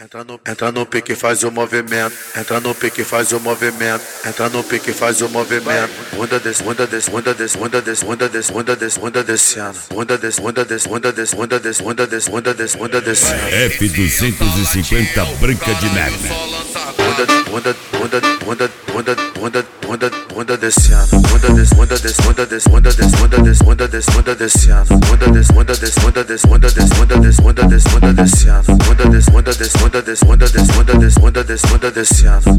Entra no pique, faz o movimento. Entra no pique, faz o movimento. Entra no pique, faz o movimento. Bunda desce, bunda desce, bunda desce, bunda desce, bunda desce, bunda desce, bunda descendo. Bunda desce, bunda desce, bunda desce, bunda desce, bunda desce, bunda desce, bunda descendo. F250 Branca de Neve. Bunda descendo. Bunda desce, bunda desce, bunda desce, bunda desce, bunda desce, bunda desce, bunda descendo. Bunda desce, bunda desce, bunda desce, bunda desce, bunda desce, bunda desce, bunda descendo. Bunda desce, bunda desce, bunda desce, bunda desce, bunda desce, bunda desce, bunda descendo.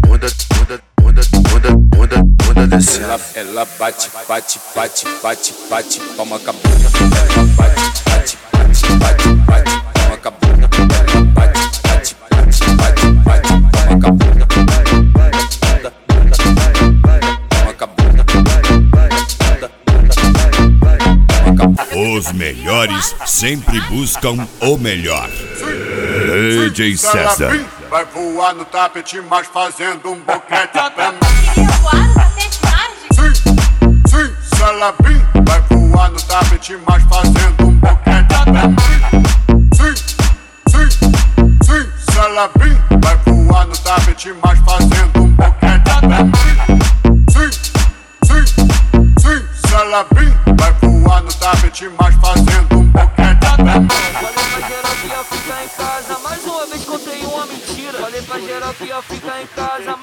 Bunda descendo. Ela bate, bate, bate, bate, bate, toma com a bunda. Ela bate, bate, bate, bate, bate, toma com a bunda. Ela bate, bate, bate, bate, bate, toma com a bunda. Os melhores sempre buscam o melhor. DJ César. Vai voar no tapete, mas fazendo um boquete pra mim. Sim, Salabim. Vai voar no tapete, mas fazendo um boquete pra mim. Sim, Salabim. Vai voar no tapete, mas fazendo um boquete pra mim. Sim, Salabim. Vai voar no tapete, mas fazendo um boquete pra mim. Falei pra geral que ia ficar em casa, mais uma vez contei uma mentira. Falei pra geral que ia ficar em casa,